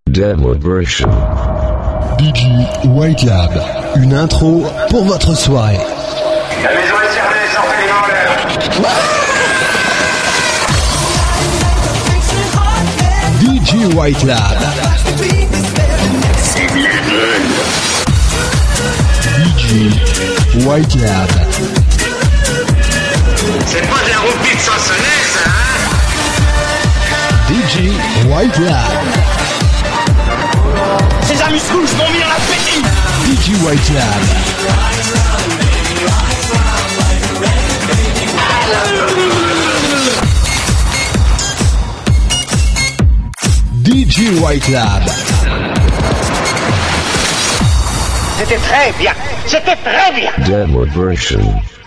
Demo version. DJ White Lab, une intro pour votre soirée. La maison est servée, sortez les mains en l'air. DJ White Lab. DJ White Lab. C'est pas de la roupie de Sansonnet, ça, hein? DJ White Lab. Ces amuse-couches m'ont mis dans l'appétit. DJ White Lab. DJ White Lab. C'était très bien. C'était très bien. Demo version.